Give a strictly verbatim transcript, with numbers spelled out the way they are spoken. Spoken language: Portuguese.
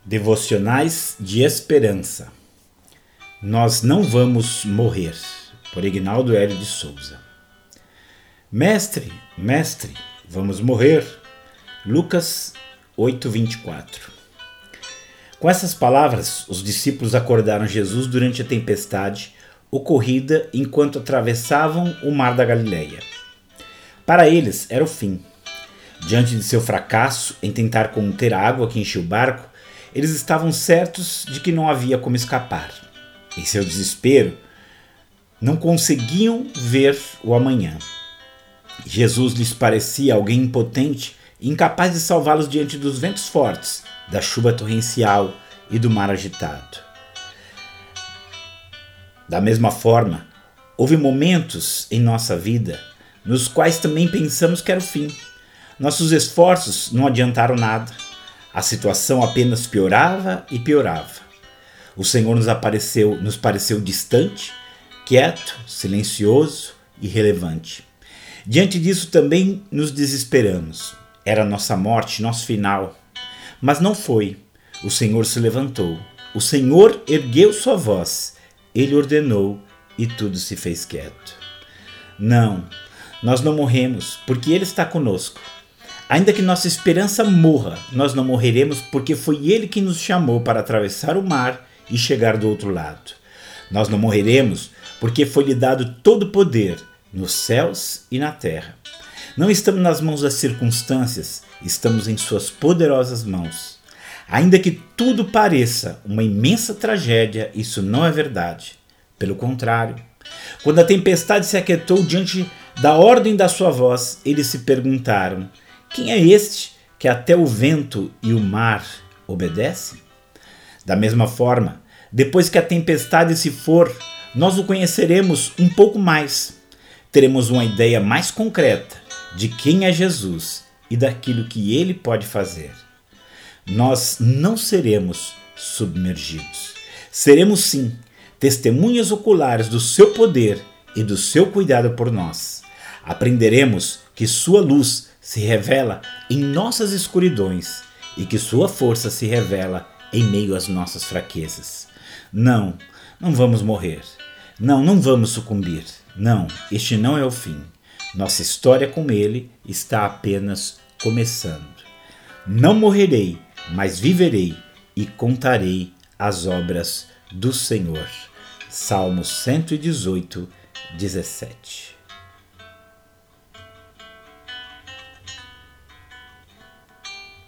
Devocionais de Esperança. Nós não vamos morrer, por Ignaldo Hélio de Souza. Mestre, mestre, vamos morrer. Lucas oito, vinte e quatro. Com essas palavras, os discípulos acordaram Jesus durante a tempestade ocorrida enquanto atravessavam o mar da Galileia. Para eles era o fim. Diante de seu fracasso em tentar conter a água que enchia o barco, eles estavam certos de que não havia como escapar. Em seu desespero, não conseguiam ver o amanhã. Jesus lhes parecia alguém impotente e incapaz de salvá-los diante dos ventos fortes, da chuva torrencial e do mar agitado. Da mesma forma, houve momentos em nossa vida nos quais também pensamos que era o fim. Nossos esforços não adiantaram nada. A situação apenas piorava e piorava. O Senhor nos, apareceu, nos pareceu distante, quieto, silencioso e irrelevante. Diante disso também nos desesperamos. Era nossa morte, nosso final. Mas não foi. O Senhor se levantou. O Senhor ergueu sua voz. Ele ordenou e tudo se fez quieto. Não, nós não morremos porque Ele está conosco. Ainda que nossa esperança morra, nós não morreremos porque foi Ele que nos chamou para atravessar o mar e chegar do outro lado. Nós não morreremos porque foi-lhe dado todo o poder nos céus e na terra. Não estamos nas mãos das circunstâncias, estamos em suas poderosas mãos. Ainda que tudo pareça uma imensa tragédia, isso não é verdade. Pelo contrário, quando a tempestade se aquietou diante da ordem da sua voz, eles se perguntaram: quem é este que até o vento e o mar obedecem? Da mesma forma, depois que a tempestade se for, nós o conheceremos um pouco mais. Teremos uma ideia mais concreta de quem é Jesus e daquilo que Ele pode fazer. Nós não seremos submergidos. Seremos sim testemunhas oculares do seu poder e do seu cuidado por nós. Aprenderemos que sua luz se revela em nossas escuridões e que sua força se revela em meio às nossas fraquezas. Não, não vamos morrer. Não, não vamos sucumbir. Não, este não é o fim. Nossa história com Ele está apenas começando. Não morrerei, mas viverei e contarei as obras do Senhor. Salmo cento e dezoito, dezessete.